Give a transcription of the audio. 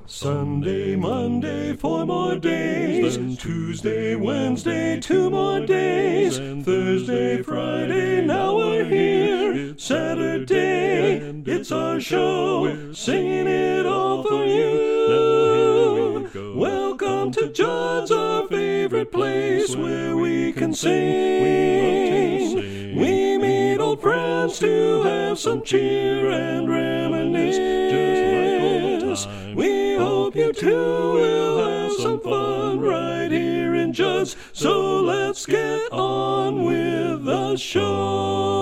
Sunday, Monday, 4 more days. Then Tuesday, Wednesday, 2 more days. Thursday, Friday, now we're here. Saturday, it's our show. We're singing it all for you. Welcome to Judd's, our favorite place where we can sing. We meet old friends to have some cheer and reminisce. Just like old times. We hope you too will have some fun right here in Judd's. So let's get on with the show.